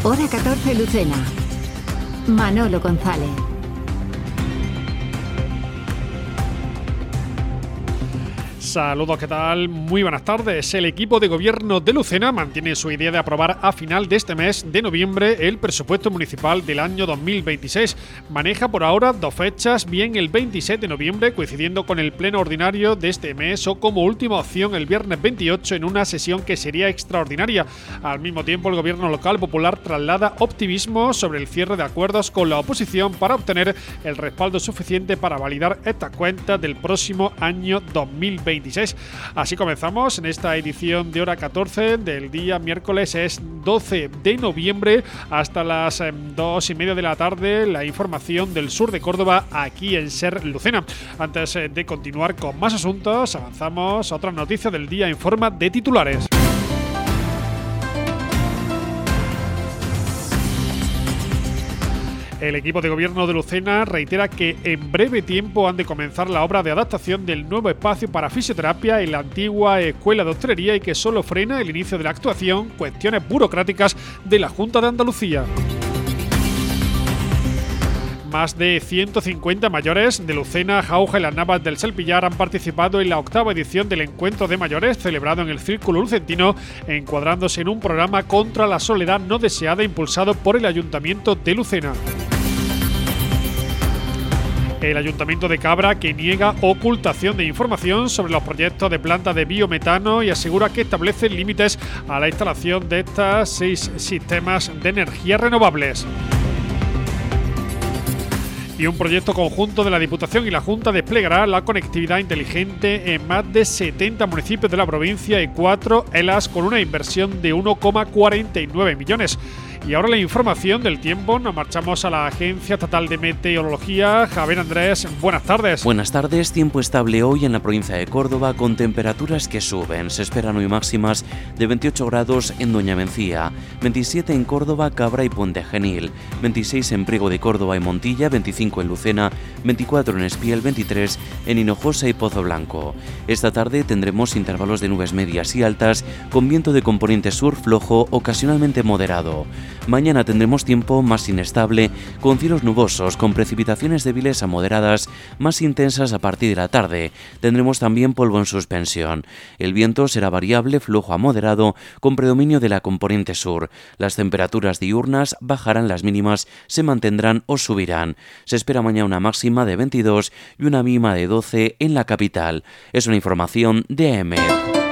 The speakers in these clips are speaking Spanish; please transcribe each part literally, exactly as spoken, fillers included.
Hora catorce Lucena. Manolo González. Saludos, ¿qué tal? Muy buenas tardes. El equipo de gobierno de Lucena mantiene su idea de aprobar a final de este mes de noviembre el presupuesto municipal del año dos mil veintiséis. Maneja por ahora dos fechas, bien el veintisiete de noviembre, coincidiendo con el pleno ordinario de este mes, o como última opción el viernes veintiocho en una sesión que sería extraordinaria. Al mismo tiempo, el gobierno local popular traslada optimismo sobre el cierre de acuerdos con la oposición para obtener el respaldo suficiente para validar estas cuentas del próximo año dos mil veintiséis. Así comenzamos en esta edición de Hora catorce del día miércoles, es doce de noviembre, hasta las eh, dos y media de la tarde, la información del sur de Córdoba aquí en Ser Lucena. Antes eh, de continuar con más asuntos, avanzamos a otras noticias del día en forma de titulares. El equipo de gobierno de Lucena reitera que en breve tiempo han de comenzar la obra de adaptación del nuevo espacio para fisioterapia en la antigua Escuela de Hostelería y que solo frena el inicio de la actuación cuestiones burocráticas de la Junta de Andalucía. Más de ciento cincuenta mayores de Lucena, Jauja y las Navas del Selpillar han participado en la octava edición del Encuentro de Mayores celebrado en el Círculo Lucentino, encuadrándose en un programa contra la soledad no deseada impulsado por el Ayuntamiento de Lucena. El Ayuntamiento de Cabra, que niega ocultación de información sobre los proyectos de planta de biometano y asegura que establece límites a la instalación de estos seis sistemas de energías renovables. Y un proyecto conjunto de la Diputación y la Junta desplegará la conectividad inteligente en más de setenta municipios de la provincia y cuatro elas con una inversión de uno coma cuarenta y nueve millones. Y ahora la información del tiempo, nos marchamos a la Agencia Estatal de Meteorología. Javier Andrés, buenas tardes. Buenas tardes, tiempo estable hoy en la provincia de Córdoba con temperaturas que suben. Se esperan hoy máximas de veintiocho grados en Doña Mencía, veintisiete en Córdoba, Cabra y Puente Genil, veintiséis en Priego de Córdoba y Montilla, veinticinco en Lucena, veinticuatro en Espiel, veintitrés en Hinojosa y Pozo Blanco. Esta tarde tendremos intervalos de nubes medias y altas con viento de componente sur flojo, ocasionalmente moderado. Mañana tendremos tiempo más inestable, con cielos nubosos, con precipitaciones débiles a moderadas, más intensas a partir de la tarde. Tendremos también polvo en suspensión. El viento será variable, flojo a moderado, con predominio de la componente sur. Las temperaturas diurnas bajarán, las mínimas se mantendrán o subirán. Se espera mañana una máxima de veintidós y una mínima de doce en la capital. Es una información de A E M E D.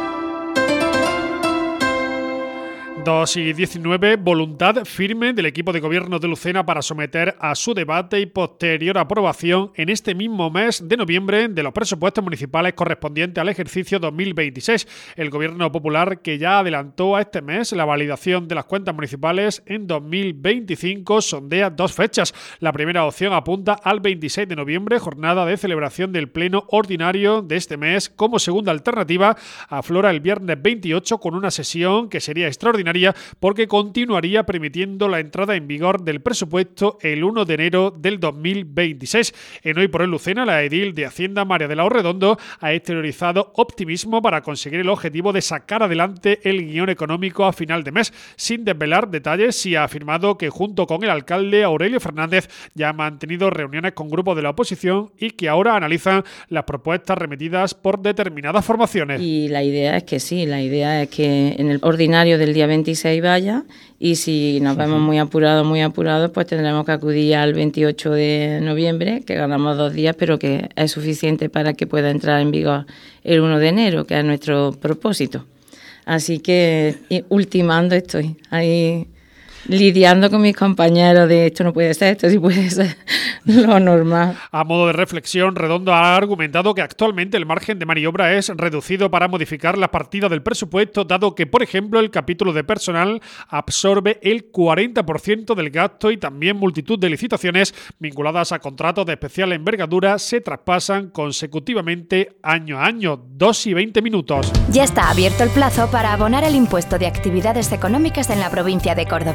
dos y diecinueve, voluntad firme del equipo de gobierno de Lucena para someter a su debate y posterior aprobación en este mismo mes de noviembre de los presupuestos municipales correspondientes al ejercicio dos mil veintiséis. El gobierno popular, que ya adelantó a este mes la validación de las cuentas municipales en dos mil veinticinco, sondea dos fechas. La primera opción apunta al veintiséis de noviembre, jornada de celebración del pleno ordinario de este mes. Como segunda alternativa, aflora el viernes veintiocho con una sesión que sería extraordinaria porque continuaría permitiendo la entrada en vigor del presupuesto el uno de enero del dos mil veintiséis. En Hoy por Hoy Lucena, la edil de Hacienda, María de la O Redondo, ha exteriorizado optimismo para conseguir el objetivo de sacar adelante el guión económico a final de mes. Sin desvelar detalles, y ha afirmado que junto con el alcalde Aurelio Fernández ya ha mantenido reuniones con grupos de la oposición y que ahora analizan las propuestas remitidas por determinadas formaciones. Y la idea es que sí, la idea es que en el ordinario del día veintiséis vaya, y si nos vemos muy apurados, muy apurados, pues tendremos que acudir al veintiocho de noviembre, que ganamos dos días, pero que es suficiente para que pueda entrar en vigor el uno de enero, que es nuestro propósito. Así que ultimando estoy ahí, lidiando con mis compañeros de esto no puede ser, esto sí puede ser lo normal. A modo de reflexión, Redondo ha argumentado que actualmente el margen de maniobra es reducido para modificar las partidas del presupuesto, dado que, por ejemplo, el capítulo de personal absorbe el cuarenta por ciento del gasto y también multitud de licitaciones vinculadas a contratos de especial envergadura se traspasan consecutivamente año a año. dos y veinte minutos. Ya está abierto el plazo para abonar el impuesto de actividades económicas en la provincia de Córdoba.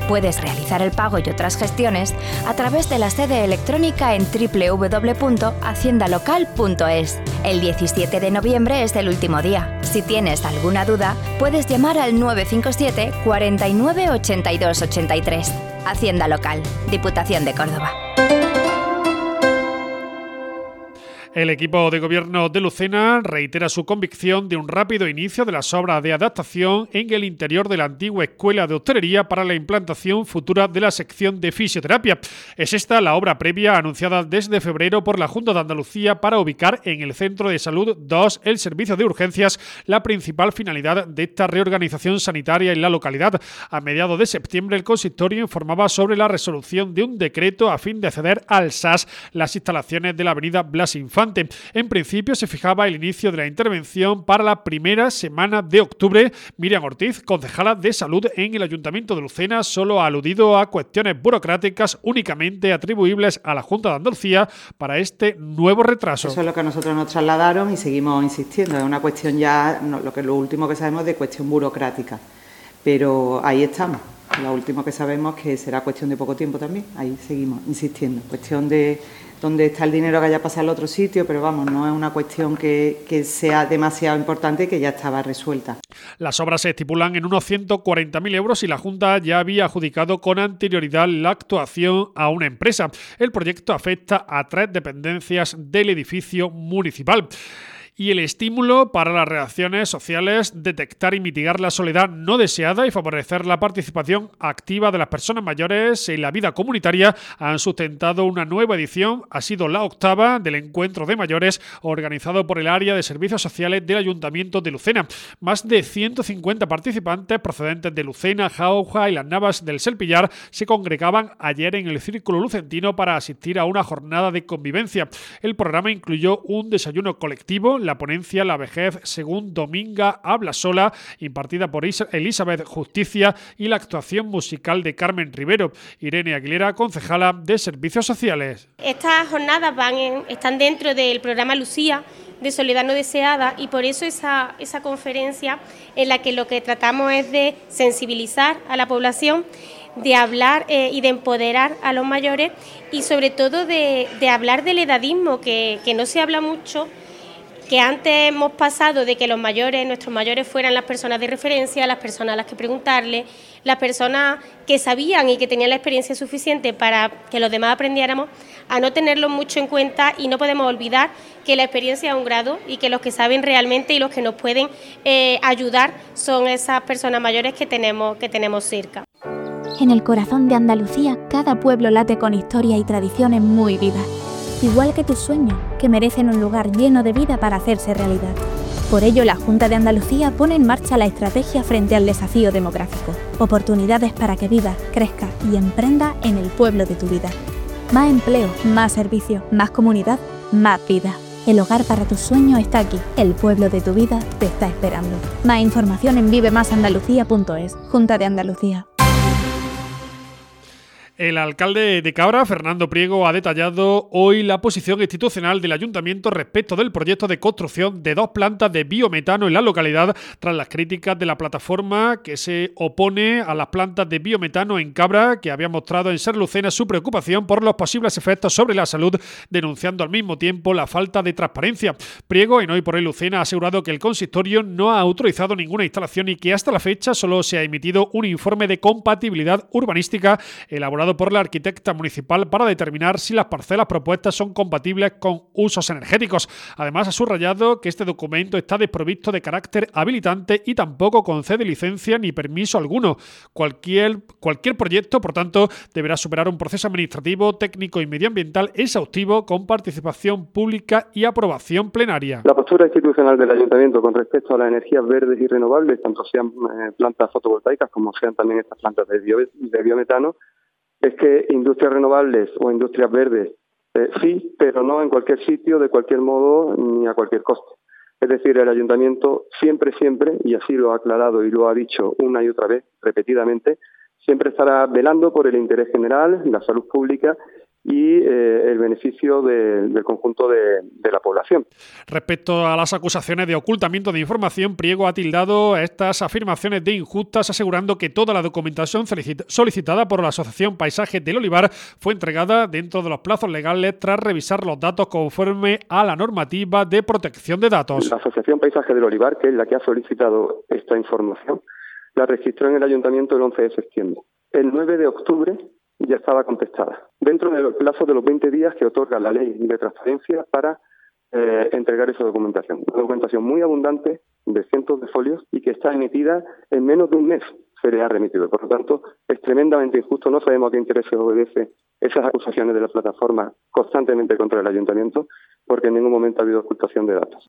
Puedes realizar el pago y otras gestiones a través de la sede electrónica en doble u doble u doble u punto hacienda local punto es. El diecisiete de noviembre es el último día. Si tienes alguna duda, puedes llamar al nueve cinco siete, cuarenta y nueve, ochenta y dos, ochenta y tres. Hacienda Local, Diputación de Córdoba. El equipo de gobierno de Lucena reitera su convicción de un rápido inicio de las obras de adaptación en el interior de la antigua Escuela de Hostelería para la implantación futura de la sección de fisioterapia. Es esta la obra previa anunciada desde febrero por la Junta de Andalucía para ubicar en el Centro de Salud dos el servicio de urgencias, la principal finalidad de esta reorganización sanitaria en la localidad. A mediados de septiembre el consistorio informaba sobre la resolución de un decreto a fin de acceder al S A S, las instalaciones de la avenida Blas Infante. En principio se fijaba el inicio de la intervención para la primera semana de octubre. Miriam Ortiz, concejala de Salud en el Ayuntamiento de Lucena, solo ha aludido a cuestiones burocráticas únicamente atribuibles a la Junta de Andalucía para este nuevo retraso. Eso es lo que a nosotros nos trasladaron y seguimos insistiendo. Es una cuestión ya, no, lo que lo último que sabemos de cuestión burocrática, pero ahí estamos. Lo último que sabemos que será cuestión de poco tiempo también. Ahí seguimos insistiendo. Cuestión de dónde está el dinero que haya pasado al otro sitio, pero vamos, no es una cuestión que, que sea demasiado importante y que ya estaba resuelta. Las obras se estipulan en unos ciento cuarenta mil euros y la Junta ya había adjudicado con anterioridad la actuación a una empresa. El proyecto afecta a tres dependencias del edificio municipal. Y el estímulo para las relaciones sociales, detectar y mitigar la soledad no deseada y favorecer la participación activa de las personas mayores en la vida comunitaria han sustentado una nueva edición, ha sido la octava, del Encuentro de Mayores organizado por el Área de Servicios Sociales del Ayuntamiento de Lucena. Más de ciento cincuenta participantes procedentes de Lucena, Jauja y las Navas del Selpillar se congregaban ayer en el Círculo Lucentino para asistir a una jornada de convivencia. El programa incluyó un desayuno colectivo, la ponencia La vejez según Dominga habla sola, impartida por Elizabeth Justicia, y la actuación musical de Carmen Rivero. Irene Aguilera, concejala de Servicios Sociales. Estas jornadas van en, están dentro del programa Lucía de Soledad no deseada, y por eso esa, esa conferencia en la que lo que tratamos es de sensibilizar a la población, de hablar eh, y de empoderar a los mayores, y sobre todo de, de hablar del edadismo, que, que no se habla mucho, que antes hemos pasado de que los mayores, nuestros mayores fueran las personas de referencia, las personas a las que preguntarle, las personas que sabían y que tenían la experiencia suficiente para que los demás aprendiéramos, a no tenerlo mucho en cuenta, y no podemos olvidar que la experiencia es un grado y que los que saben realmente y los que nos pueden eh, ayudar son esas personas mayores que tenemos, que tenemos cerca. En el corazón de Andalucía, cada pueblo late con historia y tradiciones muy vivas. Igual que tus sueños, que merecen un lugar lleno de vida para hacerse realidad. Por ello, la Junta de Andalucía pone en marcha la estrategia frente al desafío demográfico. Oportunidades para que vivas, crezcas y emprendas en el pueblo de tu vida. Más empleo, más servicios, más comunidad, más vida. El hogar para tus sueños está aquí. El pueblo de tu vida te está esperando. Más información en vive más andalucía punto es. Junta de Andalucía. El alcalde de Cabra, Fernando Priego, ha detallado hoy la posición institucional del ayuntamiento respecto del proyecto de construcción de dos plantas de biometano en la localidad, tras las críticas de la plataforma que se opone a las plantas de biometano en Cabra, que había mostrado en Ser Lucena su preocupación por los posibles efectos sobre la salud, denunciando al mismo tiempo la falta de transparencia. Priego, en Hoy por Hoy Lucena, ha asegurado que el consistorio no ha autorizado ninguna instalación y que hasta la fecha solo se ha emitido un informe de compatibilidad urbanística elaborado por la arquitecta municipal para determinar si las parcelas propuestas son compatibles con usos energéticos. Además, ha subrayado que este documento está desprovisto de carácter habilitante y tampoco concede licencia ni permiso alguno. Cualquier, cualquier proyecto, por tanto, deberá superar un proceso administrativo, técnico y medioambiental exhaustivo con participación pública y aprobación plenaria. La postura institucional del Ayuntamiento con respecto a las energías verdes y renovables, tanto sean eh, plantas fotovoltaicas como sean también estas plantas de, bio, de biometano, es que industrias renovables o industrias verdes eh, sí, pero no en cualquier sitio, de cualquier modo, ni a cualquier coste. Es decir, el Ayuntamiento siempre, siempre, y así lo ha aclarado y lo ha dicho una y otra vez, repetidamente, siempre estará velando por el interés general, la salud pública y eh, el beneficio de, del conjunto de, de la población. Respecto a las acusaciones de ocultamiento de información, Priego ha tildado estas afirmaciones de injustas, asegurando que toda la documentación solicitada por la Asociación Paisaje del Olivar fue entregada dentro de los plazos legales tras revisar los datos conforme a la normativa de protección de datos. La Asociación Paisaje del Olivar, que es la que ha solicitado esta información, la registró en el Ayuntamiento el once de septiembre. El nueve de octubre ya estaba contestada, dentro del plazo de los veinte días que otorga la ley de transparencia para eh, entregar esa documentación. Una documentación muy abundante, de cientos de folios, y que está emitida en menos de un mes, se le ha remitido. Por lo tanto, es tremendamente injusto. No sabemos a qué intereses obedece esas acusaciones de la plataforma constantemente contra el Ayuntamiento, porque en ningún momento ha habido ocultación de datos.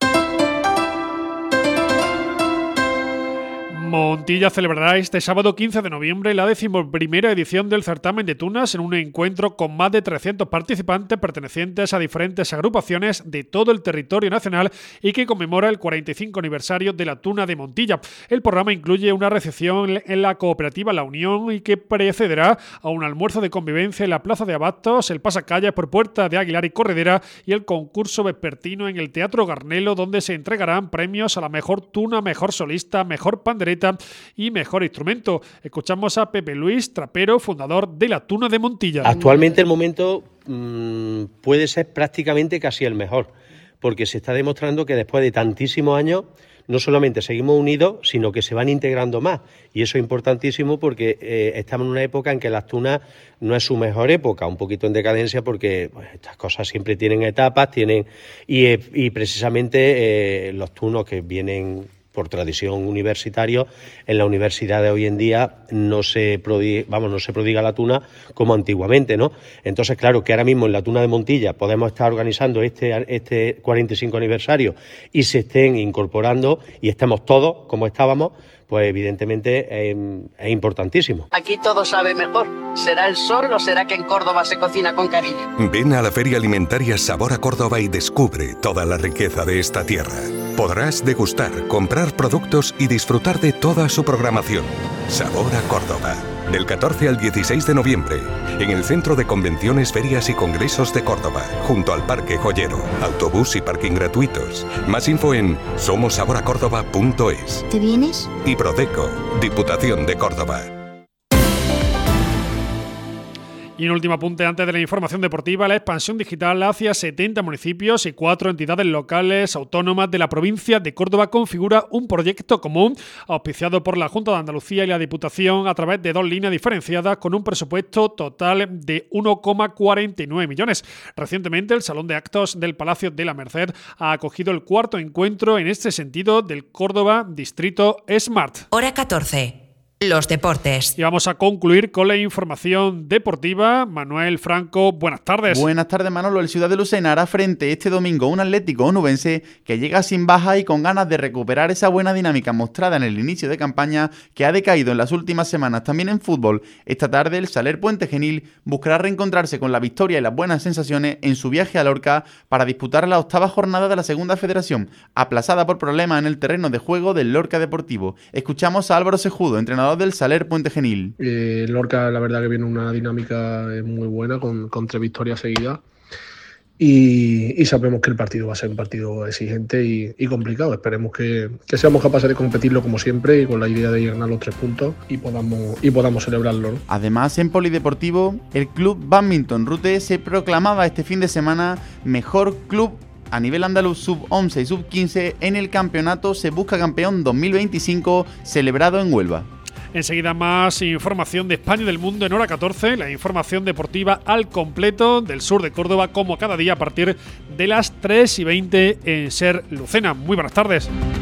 Montilla celebrará este sábado quince de noviembre la decimoprimera edición del certamen de tunas en un encuentro con más de trescientos participantes pertenecientes a diferentes agrupaciones de todo el territorio nacional y que conmemora el cuarenta y cinco aniversario de la tuna de Montilla. El programa incluye una recepción en la cooperativa La Unión y que precederá a un almuerzo de convivencia en la Plaza de Abastos, el pasacalles por Puerta de Aguilar y Corredera y el concurso vespertino en el Teatro Garnelo, donde se entregarán premios a la mejor tuna, mejor solista, mejor pandereta y mejor instrumento. Escuchamos a Pepe Luis, trapero, fundador de la Tuna de Montilla. Actualmente el momento mmm, puede ser prácticamente casi el mejor, porque se está demostrando que después de tantísimos años no solamente seguimos unidos, sino que se van integrando más. Y eso es importantísimo porque eh, estamos en una época en que las tunas no es su mejor época, un poquito en decadencia, porque pues, estas cosas siempre tienen etapas, tienen y, y precisamente eh, los tunos que vienen por tradición universitaria, en la universidad de hoy en día no se prodiga, vamos, no se prodiga la tuna como antiguamente, ¿no? Entonces, claro, que ahora mismo en la Tuna de Montilla podemos estar organizando este, este cuarenta y cinco aniversario y se estén incorporando y estemos todos como estábamos, pues evidentemente eh, es importantísimo. Aquí todo sabe mejor. ¿Será el sol o será que en Córdoba se cocina con cariño? Ven a la Feria Alimentaria Sabor a Córdoba y descubre toda la riqueza de esta tierra. Podrás degustar, comprar productos y disfrutar de toda su programación. Sabor a Córdoba. Del catorce al dieciséis de noviembre, en el Centro de Convenciones, Ferias y Congresos de Córdoba, junto al Parque Joyero. Autobús y parking gratuitos. Más info en somos sabor a córdoba punto es. ¿Te vienes? Y Prodeco, Diputación de Córdoba. Y un último apunte antes de la información deportiva: la expansión digital hacia setenta municipios y cuatro entidades locales autónomas de la provincia de Córdoba configura un proyecto común auspiciado por la Junta de Andalucía y la Diputación a través de dos líneas diferenciadas con un presupuesto total de uno coma cuarenta y nueve millones. Recientemente el Salón de Actos del Palacio de la Merced ha acogido el cuarto encuentro en este sentido del Córdoba Distrito Smart. Hora catorce. Los deportes. Y vamos a concluir con la información deportiva. Manuel Franco, buenas tardes. Buenas tardes, Manolo. El Ciudad de Lucena hará frente este domingo a un Atlético onubense que llega sin baja y con ganas de recuperar esa buena dinámica mostrada en el inicio de campaña que ha decaído en las últimas semanas también en fútbol. Esta tarde el Saler Puente Genil buscará reencontrarse con la victoria y las buenas sensaciones en su viaje a Lorca para disputar la octava jornada de la Segunda Federación, aplazada por problemas en el terreno de juego del Lorca Deportivo. Escuchamos a Álvaro Sejudo, entrenador del Saler Puente Genil. Eh, Lorca, la verdad que viene una dinámica muy buena con, con tres victorias seguidas y, y sabemos que el partido va a ser un partido exigente y, y complicado. Esperemos que, que seamos capaces de competirlo como siempre y con la idea de ir a ganar los tres puntos y podamos, y podamos celebrarlo, ¿no? Además, en polideportivo, el club Badminton Rute se proclamaba este fin de semana mejor club a nivel andaluz sub once y sub quince en el campeonato Se Busca Campeón dos mil veinticinco celebrado en Huelva. Enseguida más información de España y del mundo en hora catorce, la información deportiva al completo del sur de Córdoba, como cada día a partir de las tres y veinte en Ser Lucena. Muy buenas tardes.